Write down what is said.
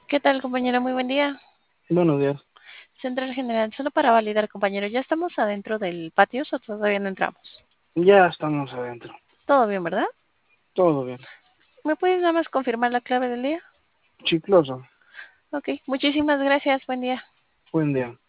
¿Qué tal, compañero? Muy buen día. Buenos días. Central General, solo para validar, compañero, ¿ya estamos adentro del patio o todavía no entramos? Ya estamos adentro. Todo bien, ¿verdad? Todo bien. ¿Me puedes nada más confirmar la clave del día? Chicloso. Ok, muchísimas gracias. Buen día. Buen día.